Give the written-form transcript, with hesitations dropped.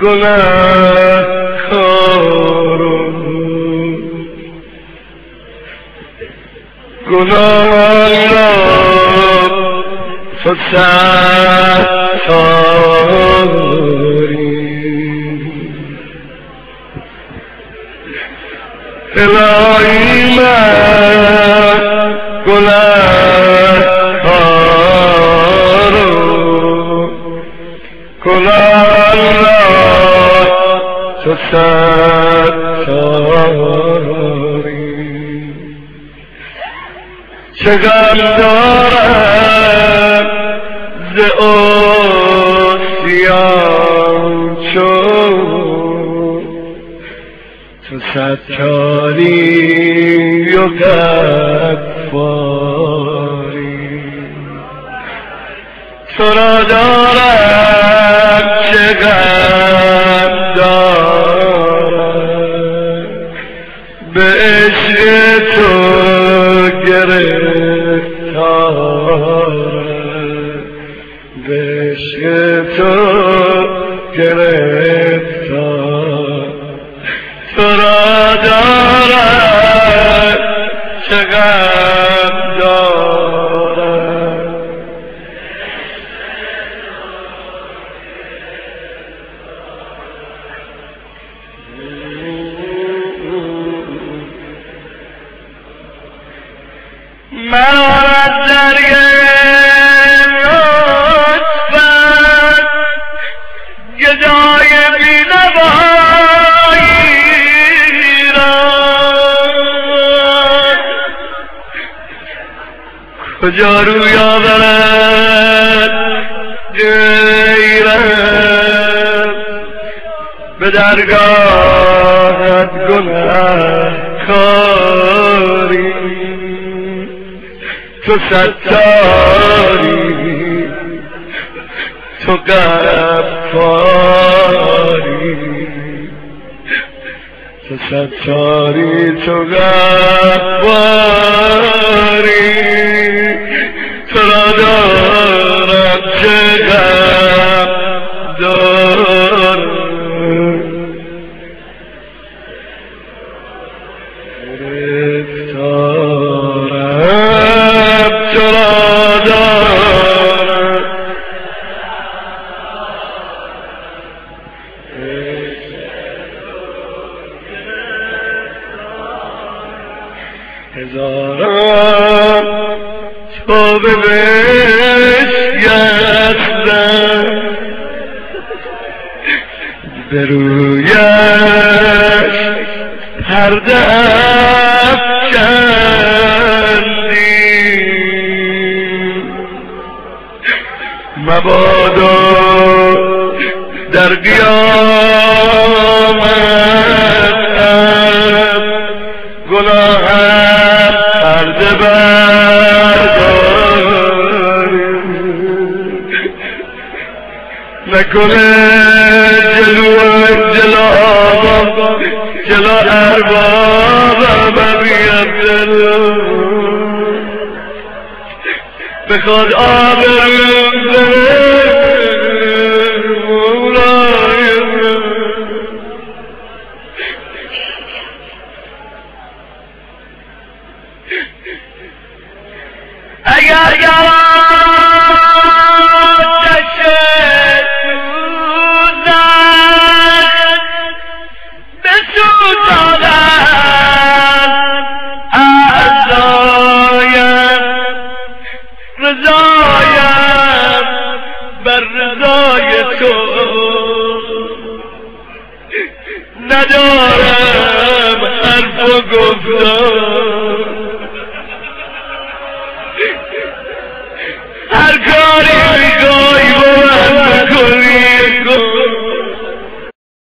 گناهکارم گناه را تو ستاری الهی من گناهکارم گناه را تو ستاری چه غم دارم ز عصیان چون تو ستاری و غفاری تو را دارم چه غم دارم به عشق تو گرفتارم به عشق تو گرفتار تو را دارم چه غم دارم من از درگه لطفت گدای بینوایی را کجا روی آورد غیرت به درگاهت گناهکاری تو ستاری تو غفاری تو ستاری تو غفاری تو را دارم چه غم دارم گرفتارم تو را دارم هزاران تو به بشکستم به رویش پرده افکندی مبادا در قیامت گناهم پرده برداری نکنه جلو اربابم بیاد جلو بخواد آبروم مولای اگر آتش سوزد بسوزاند اعضایم رضایم بر رضای تو ندارم حرف و گفتار